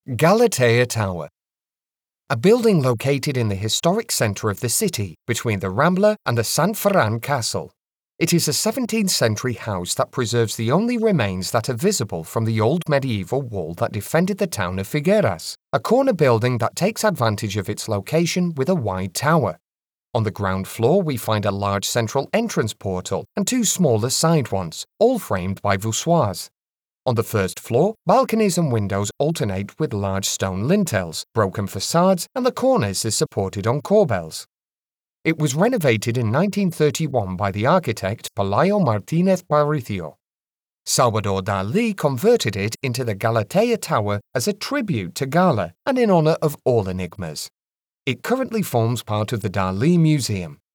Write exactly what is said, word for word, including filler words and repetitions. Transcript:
Galatea Tower. A building located in the historic centre of the city, between the Rambla and the Sant Ferran Castle. It is a seventeenth century house that preserves the only remains that are visible from the old medieval wall that defended the town of Figueras, a corner building that takes advantage of its location with a wide tower. On the ground floor we find a large central entrance portal and two smaller side ones, all framed by voussoirs. On the first floor, balconies and windows alternate with large stone lintels, broken facades, and the cornice is supported on corbels. It was renovated in nineteen thirty-one by the architect Pelayo Martínez Parrició. Salvador Dalí converted it into the Galatea Tower as a tribute to Gala and in honor of all enigmas. It currently forms part of the Dalí Museum.